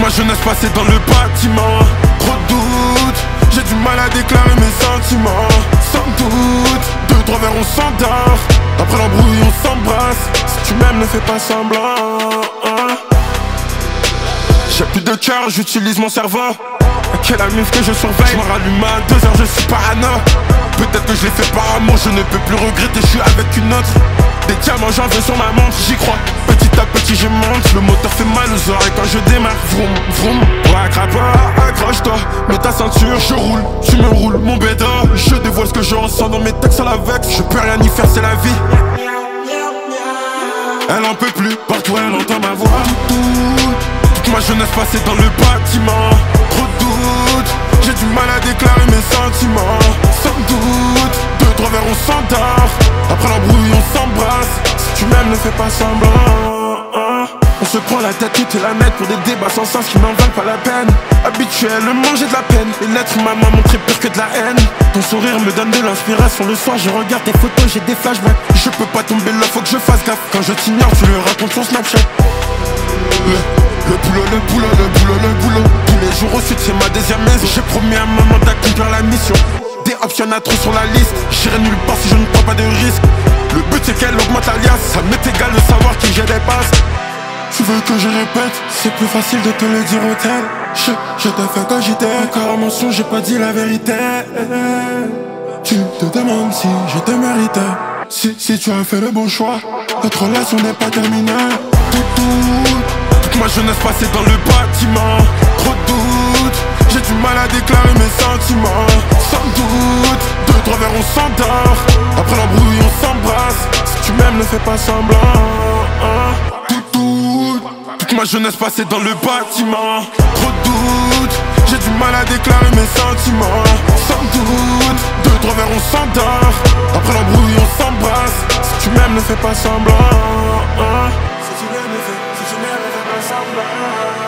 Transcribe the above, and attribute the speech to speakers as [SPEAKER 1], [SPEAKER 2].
[SPEAKER 1] ma jeunesse passée dans le bâtiment. Trop de doutes, j'ai du mal à déclarer mes sentiments. Sans doute, 2-3 verres on s'endort. Après l'embrouille on s'embrasse. Si tu m'aimes ne fais pas semblant. J'ai plus de cœur, j'utilise mon cerveau. Quelle amuse que je surveille. Je me rallume à 2 heures, je suis parano. Peut-être que je l'ai fait par amour, je ne peux plus regretter, je suis avec une autre. Des diamants j'en veux sur ma montre, j'y crois. Petit à petit je monte, le moteur fait mal aux oreilles quand je démarre. Vroom, vroom, ouais crapa, accroche-toi. Mets ta ceinture, je roule, tu me roules mon bédo. Je dévoile ce que je ressens dans mes textes à la vexe. Je peux rien y faire, c'est la vie. Elle en peut plus, partout elle entend ma voix. Toute ma jeunesse passée dans le bâtiment. Trop de doutes, j'ai du mal à déclarer mes sentiments. Sans doute, 2-3 verres on s'endort. Après l'embrouille on s'embrasse. Si tu m'aimes ne fais pas semblant. On se prend la tête toute la net pour des débats sans sens qui n'en valent pas la peine. Habituellement j'ai de la peine, et l'être humain m'a montré pire que de la haine. Ton sourire me donne de l'inspiration, le soir je regarde tes photos, j'ai des flashbacks. Je peux pas tomber là, faut que je fasse gaffe. Quand je t'ignore tu le racontes sur Snapchat. Le boulot. Tous les jours au sud c'est ma deuxième maison. J'ai promis à maman d'accomplir la mission. Des options y'en a trop sur la liste. J'irai nulle part si je ne prends pas de risque. Le but c'est qu'elle augmente l'alias. Ça m'est égal de savoir qui je dépasse. Tu veux que je répète? C'est plus facile de te le dire au tel. Je te fais cogiter. Encore un mensonge, j'ai pas dit la vérité. Tu te demandes si je te méritais. Si tu as fait le bon choix, notre relation n'est pas terminée. Toute ma jeunesse passée dans le bâtiment. Trop de doutes, j'ai du mal à déclarer mes sentiments. Sans doute, 2-3 verres on s'endort. Après l'embrouille on s'embrasse. Si tu m'aimes ne fais pas semblant. Toute ma jeunesse passée dans le bâtiment. Trop de doutes, j'ai du mal à déclarer mes sentiments. Sans doute, 2-3 verres on s'endort. Après l'embrouille on s'embrasse. Si tu m'aimes ne fais pas semblant. Si tu m'aimes ne fais pas semblant.